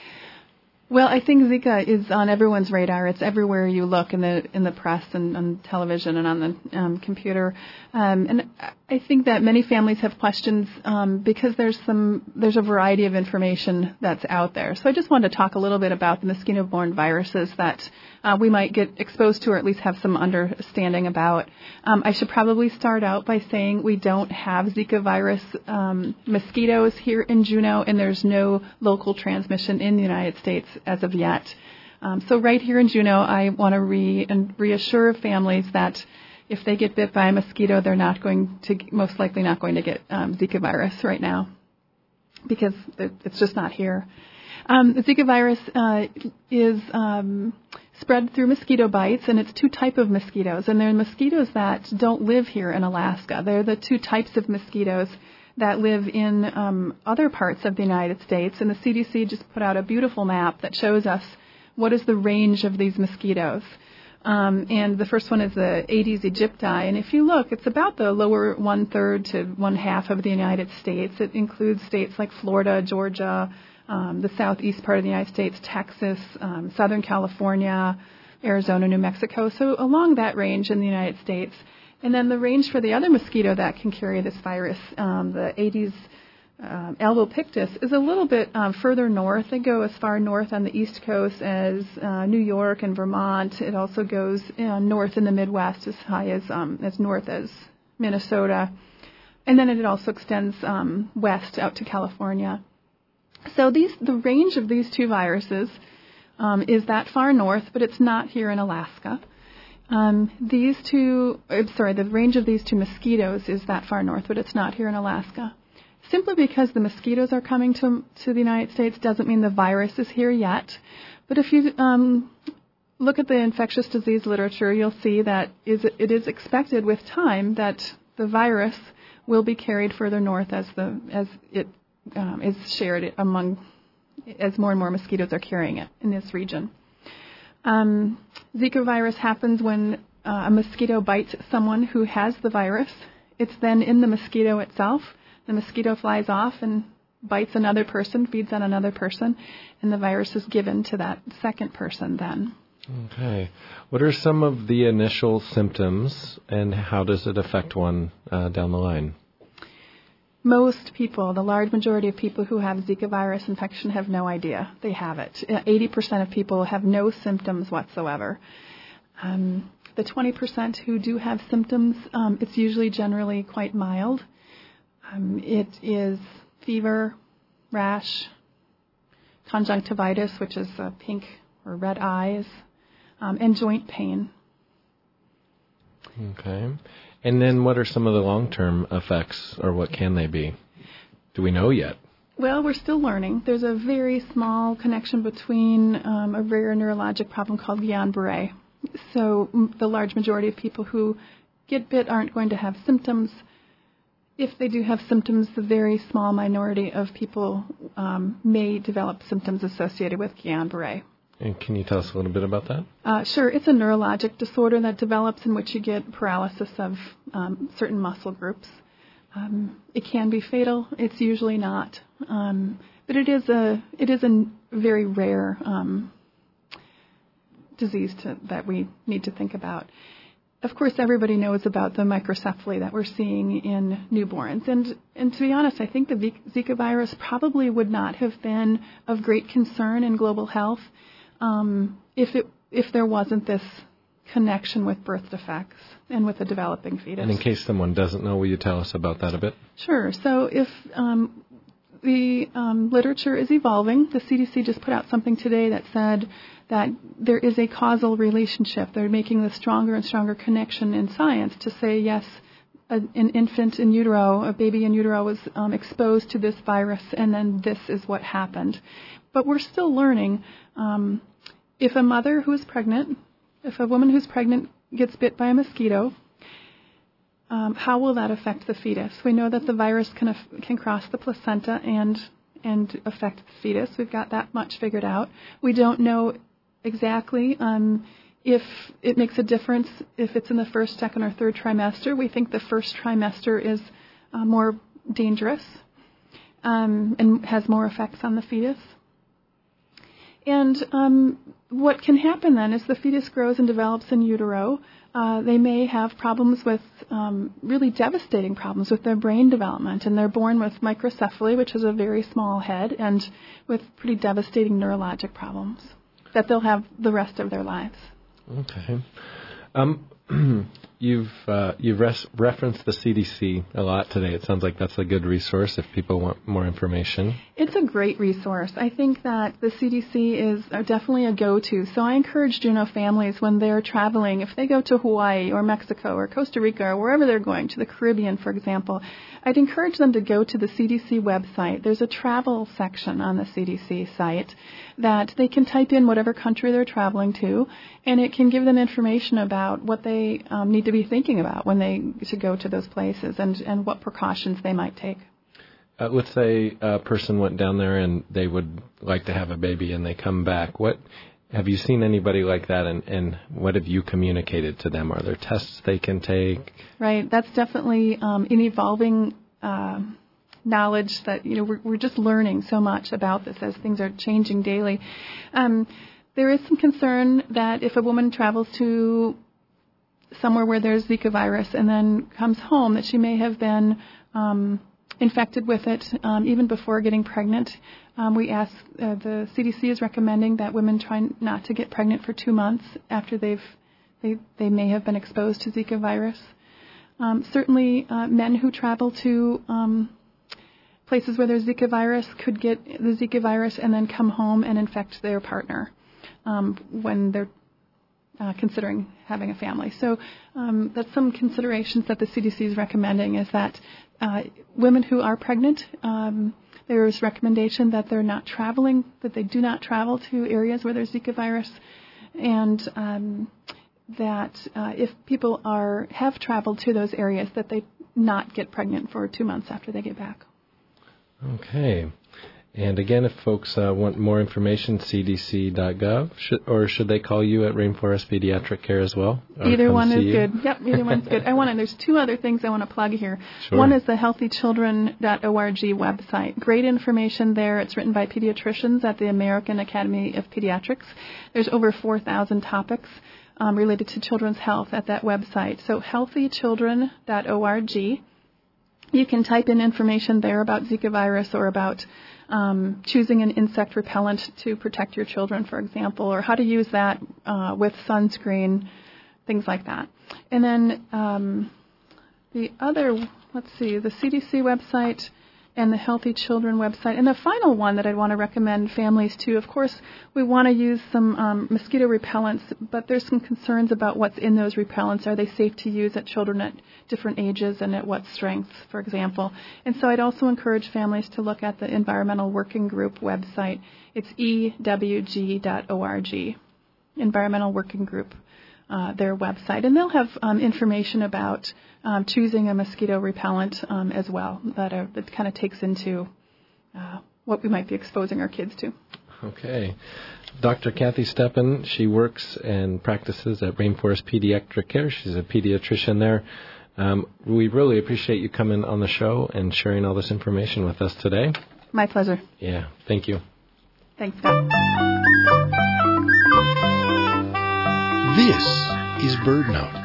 Well, I think Zika is on everyone's radar. It's everywhere you look in the in the press and on television and on the um, computer. Um, and I think that many families have questions um, because there's some there's a variety of information that's out there. So I just wanted to talk a little bit about the mosquito-borne viruses that uh, we might get exposed to or at least have some understanding about. Um, I should probably start out by saying we don't have Zika virus um, mosquitoes here in Juneau, and there's no local transmission in the United States as of yet. Um, so right here in Juneau, I want to re- and reassure families that if they get bit by a mosquito, they're not going to, most likely not going to get um, Zika virus right now because it's just not here. Um, the Zika virus uh, is um, spread through mosquito bites, and it's two types of mosquitoes. And they're mosquitoes that don't live here in Alaska. They're the two types of mosquitoes that live in um, other parts of the United States. And the C D C just put out a beautiful map that shows us what is the range of these mosquitoes. Um, and the first one is the Aedes aegypti. And if you look, it's about the lower one-third to one-half of the United States. It includes states like Florida, Georgia, um, the southeast part of the United States, Texas, um, Southern California, Arizona, New Mexico. So along that range in the United States. And then the range for the other mosquito that can carry this virus, um, the Aedes um, albopictus, is a little bit um, further north. They go as far north on the East Coast as uh, New York and Vermont. It also goes uh, north in the Midwest as high as um, as north as Minnesota. And then it also extends um, west out to California. So these the range of these two viruses um, is that far north, but it's not here in Alaska. Um, these two, I'm sorry, the range of these two mosquitoes is that far north, but it's not here in Alaska. Simply because the mosquitoes are coming to to the United States doesn't mean the virus is here yet. But if you um, look at the infectious disease literature, you'll see that is it is expected with time that the virus will be carried further north as the as it um, is shared among as more and more mosquitoes are carrying it in this region. Um, Zika virus happens when uh, a mosquito bites someone who has the virus. It's then in the mosquito itself. The mosquito flies off and bites another person, feeds on another person, and the virus is given to that second person then. Okay. What are some of the initial symptoms, and how does it affect one uh, down the line? Most people, the large majority of people who have Zika virus infection have no idea they have it. eighty percent of people have no symptoms whatsoever. Um, the twenty percent who do have symptoms, um, it's usually generally quite mild. Um, it is fever, rash, conjunctivitis, which is uh, pink or red eyes, um, and joint pain. Okay. And then what are some of the long-term effects, or what can they be? Do we know yet? Well, we're still learning. There's a very small connection between um, a rare neurologic problem called Guillain-Barré. So m- the large majority of people who get bit aren't going to have symptoms. If they do have symptoms, the very small minority of people um, may develop symptoms associated with Guillain-Barré. And can you tell us a little bit about that? Uh, sure. It's a neurologic disorder that develops in which you get paralysis of um, certain muscle groups. Um, it can be fatal. It's usually not, um, but it is a it is a very rare um, disease to, that we need to think about. Of course, everybody knows about the microcephaly that we're seeing in newborns, and and to be honest, I think the Zika virus probably would not have been of great concern in global health um, if it if there wasn't this connection with birth defects and with a developing fetus. And in case someone doesn't know, will you tell us about that a bit? Sure. So if um, the um, literature is evolving, the C D C just put out something today that said that there is a causal relationship. They're making the stronger and stronger connection in science to say, yes, a, an infant in utero, a baby in utero was um, exposed to this virus, and then this is what happened. But we're still learning. Um, if a mother who is pregnant If a woman who's pregnant gets bit by a mosquito, um, how will that affect the fetus? We know that the virus can af- can cross the placenta and and affect the fetus. We've got that much figured out. We don't know exactly um, if it makes a difference if it's in the first, second, or third trimester. We think the first trimester is uh, more dangerous um, and has more effects on the fetus. And um, what can happen then is the fetus grows and develops in utero. Uh, they may have problems with um, really devastating problems with their brain development, and they're born with microcephaly, which is a very small head, and with pretty devastating neurologic problems that they'll have the rest of their lives. Okay. Um, you've uh, you've res- referenced the C D C a lot today. It sounds like that's a good resource if people want more information. It's a great resource. I think that the C D C is definitely a go-to. So I encourage Juneau families when they're traveling, if they go to Hawaii or Mexico or Costa Rica or wherever they're going, to the Caribbean, for example, I'd encourage them to go to the C D C website. There's a travel section on the C D C site that they can type in whatever country they're traveling to, and it can give them information about what they um, need to be thinking about when they should go to those places and, and what precautions they might take. Uh, let's say a person went down there and they would like to have a baby and they come back. What have you seen anybody like that, and, and what have you communicated to them? Are there tests they can take? Right. That's definitely um, an evolving uh, knowledge that, you know, we're, we're just learning so much about this as things are changing daily. Um, there is some concern that if a woman travels to somewhere where there's Zika virus and then comes home, that she may have been um, infected with it um, even before getting pregnant. Um, we ask, uh, the C D C is recommending that women try not to get pregnant for two months after they've they, they may have been exposed to Zika virus. Um, certainly, uh, men who travel to um, places where there's Zika virus could get the Zika virus and then come home and infect their partner um, when they're uh, considering having a family. So um, that's some considerations that the C D C is recommending, is that uh, women who are pregnant, um, there's recommendation that they're not traveling, that they do not travel to areas where there's Zika virus, and um, that uh, if people are have traveled to those areas, that they not get pregnant for two months after they get back. Okay. And again, if folks uh, want more information, c d c dot gov, should, or should they call you at Rainforest Pediatric Care as well? Either one is you? good. Yep, either one's good. I want to, there's two other things I want to plug here. Sure. One is the healthy children dot org website. Great information there. It's written by pediatricians at the American Academy of Pediatrics. There's over four thousand topics um, related to children's health at that website. So healthy children dot org. You can type in information there about Zika virus or about um, choosing an insect repellent to protect your children, for example, or how to use that uh, with sunscreen, things like that. And then um, the other, let's see, the C D C website and the Healthy Children website. And the final one that I'd want to recommend families to, of course, we want to use some um, mosquito repellents, but there's some concerns about what's in those repellents. Are they safe to use at children at different ages and at what strength, for example? And so I'd also encourage families to look at the Environmental Working Group website. It's e w g dot org, Environmental Working Group, uh, their website. And they'll have um, information about um, choosing a mosquito repellent um, as well that, are, that kind of takes into uh, what we might be exposing our kids to. Okay. Doctor Kathy Steppen, she works and practices at Rainforest Pediatric Care. She's a pediatrician there. Um, we really appreciate you coming on the show and sharing all this information with us today. My pleasure. Yeah, thank you. Thanks, Scott. This is BirdNote.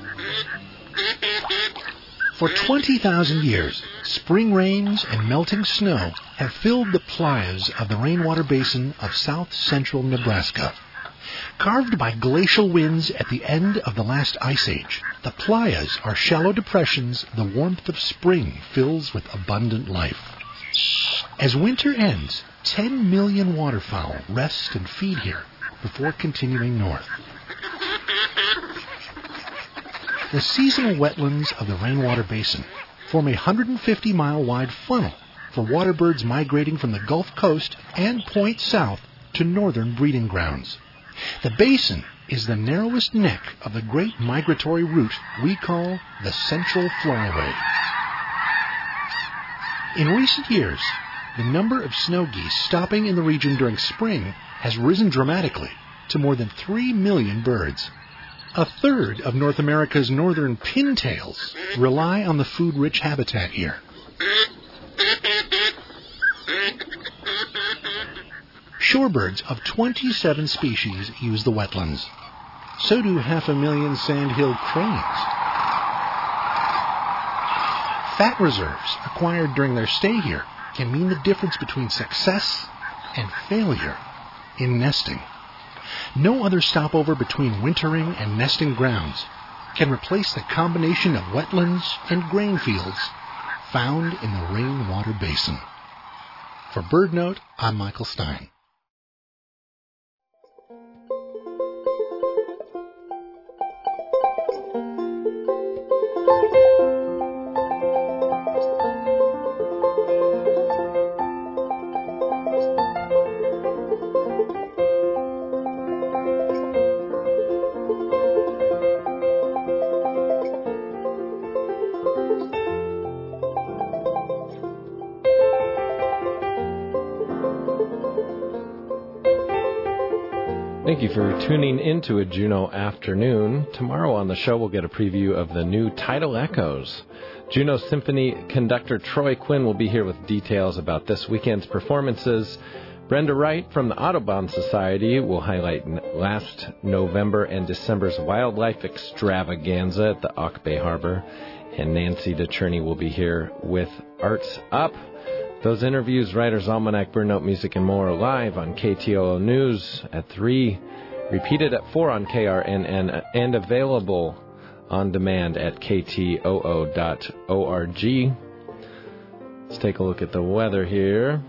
For twenty thousand years, spring rains and melting snow have filled the playas of the rainwater basin of south-central Nebraska. Carved by glacial winds at the end of the last ice age, the playas are shallow depressions the warmth of spring fills with abundant life. As winter ends, ten million waterfowl rest and feed here before continuing north. The seasonal wetlands of the rainwater basin form a one hundred fifty mile wide funnel for water birds migrating from the Gulf Coast and point south to northern breeding grounds. The basin is the narrowest neck of the great migratory route we call the Central Flyway. In recent years, the number of snow geese stopping in the region during spring has risen dramatically to more than three million birds. A third of North America's northern pintails rely on the food-rich habitat here. Shorebirds of twenty-seven species use the wetlands. So do half a million sandhill cranes. Fat reserves acquired during their stay here can mean the difference between success and failure in nesting. No other stopover between wintering and nesting grounds can replace the combination of wetlands and grain fields found in the rainwater basin. For BirdNote, I'm Michael Stein. Thank you for tuning into a Juneau afternoon. Tomorrow on the show, we'll get a preview of the new Tidal Echoes. Juneau Symphony conductor Troy Quinn will be here with details about this weekend's performances. Brenda Wright from the Audubon Society will highlight last November and December's wildlife extravaganza at the Auk Bay Harbor. And Nancy DeCherney will be here with Arts Up. Those interviews, Writer's Almanac, BirdNote Music, and more live on K T O O News at three, repeated at four on K R N N, and available on demand at k t o o dot org. Let's take a look at the weather here.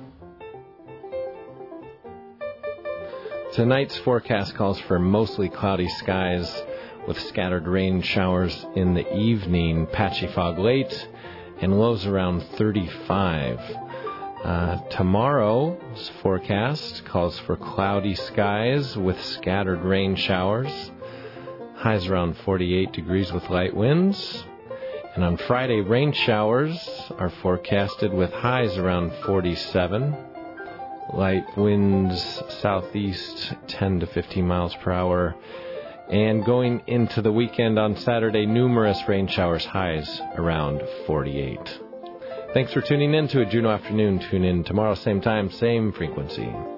Tonight's forecast calls for mostly cloudy skies with scattered rain showers in the evening, patchy fog late, and lows around thirty-five. Uh, tomorrow's forecast calls for cloudy skies with scattered rain showers. Highs around forty-eight degrees with light winds. And on Friday, rain showers are forecasted with highs around forty-seven. Light winds southeast ten to fifteen miles per hour. And going into the weekend on Saturday, numerous rain showers, highs around forty-eight. Thanks for tuning in to a Juneau Afternoon. Tune in tomorrow, same time, same frequency.